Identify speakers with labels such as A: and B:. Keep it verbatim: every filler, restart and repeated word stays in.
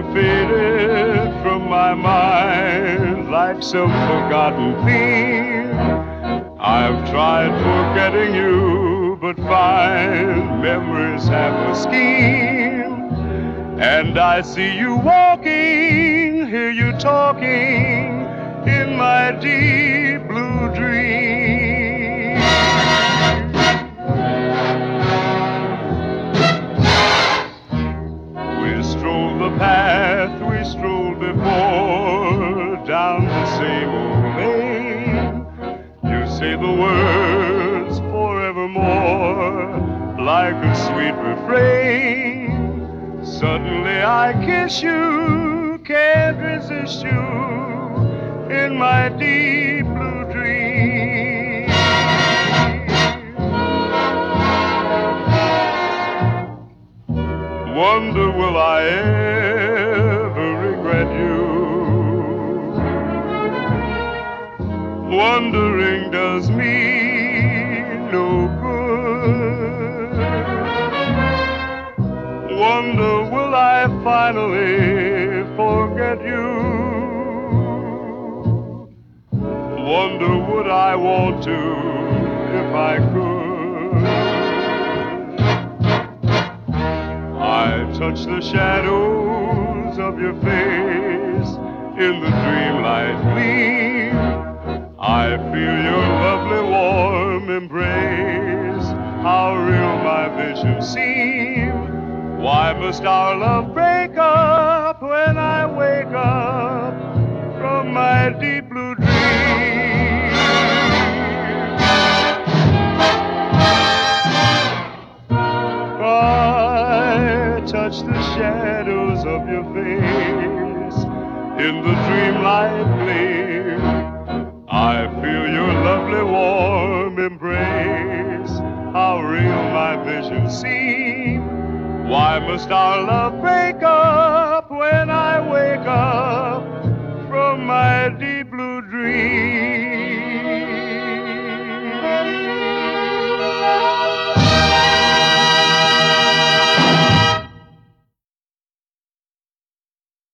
A: faded from my mind like some forgotten theme. I've tried forgetting you, but find memories have a scheme. And I see you walking, hear you talking in my deep blue dream. We strolled the path we strolled before, down the same old lane. You say the words forevermore, like a sweet refrain. Suddenly I kiss you, can't resist you, in my deep blue dream. Wonder will I ever regret you? Wondering does me no good. Wonder will I finally forget you? Wonder would I want to if I could? I touch the shadows of your face in the dreamlight gleam. I feel your lovely warm embrace. How real my vision seems. Why must our love break up when I wake up from my deep blue dream? I touch the shadows of your face in the dreamlight gleam. I feel your lovely warm embrace. How real my vision seems. Why must our love